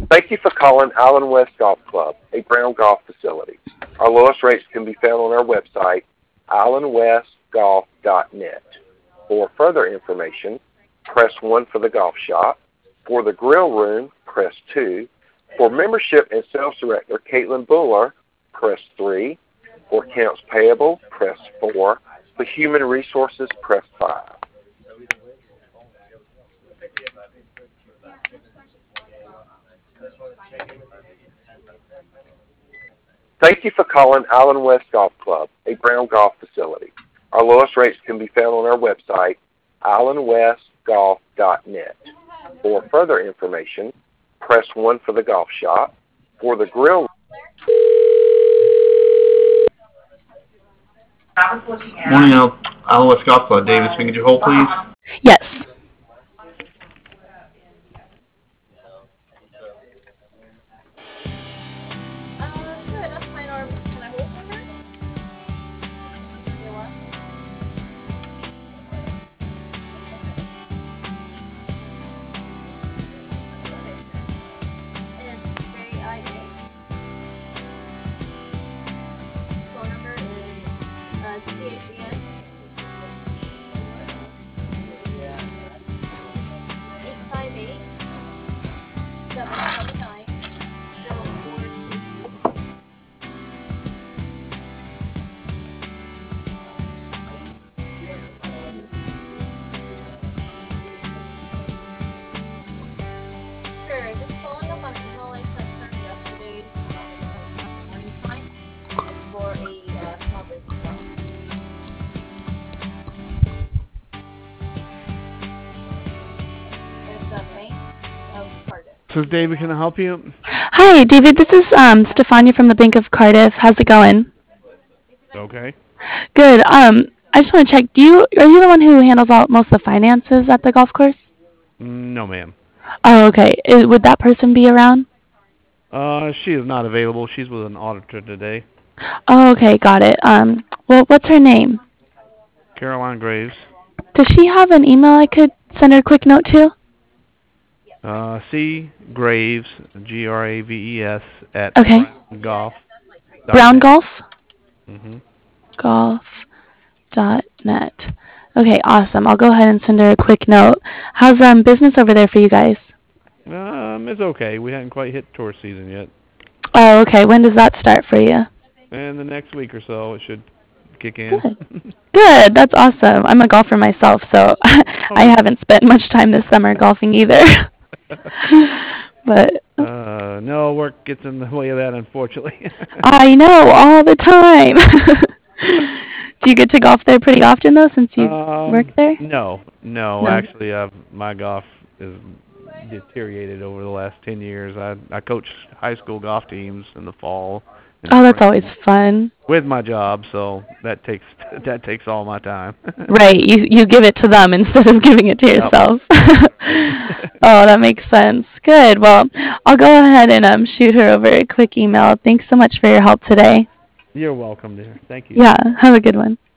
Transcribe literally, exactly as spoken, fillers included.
Thank you for calling Island West Golf Club, a ground golf facility. Our lowest rates can be found on our website, island west golf dot net. For further information, press one for the golf shop. For the grill room, press two. For membership and sales director, Caitlin Buller, press three. For accounts payable, press four. For human resources, press five. Thank you for calling Island West Golf Club, a ground golf facility. Our lowest rates can be found on our website, island west golf dot net. For further information, press one for the golf shop. For the grill... Morning, Al- Island West Golf Club. David, speaking. Could you hold, please? Yes. This is David. Can I help you? Hi, David. This is um, Stefania from the Bank of Cardiff. How's it going? Okay. Good. Um, I just want to check. Do you are you the one who handles all most of the finances at the golf course? No, ma'am. Oh, okay. I- would that person be around? Uh, she is not available. She's with an auditor today. Oh, okay. Got it. Um, well, what's her name? Caroline Graves. Does she have an email I could send her a quick note to? Uh, C Graves, G R A V E S, at Okay. Brown Golf. Brown Golf? Mm-hmm. Golf dot net. Okay, awesome. I'll go ahead and send her a quick note. How's um business over there for you guys? Um, it's okay. We haven't quite hit tour season yet. Oh, okay. When does that start for you? And the next week or so, it should kick in. Good. Good. That's awesome. I'm a golfer myself, so I haven't spent much time this summer golfing either. But Uh, no, work gets in the way of that, unfortunately. I know all the time. Do you get to golf there pretty often though, since you um, work there? No, no. No. Actually, uh, my golf is deteriorated over the last ten years. I I coach high school golf teams in the fall. and Oh, that's spring always fun. with my job, so that takes that takes all my time. Right. You you give it to them instead of giving it to Yep. yourself. Oh, that makes sense. Good. Well, I'll go ahead and um shoot her over a quick email. Thanks so much for your help today. You're welcome, dear. Thank you. Yeah. Have a good one.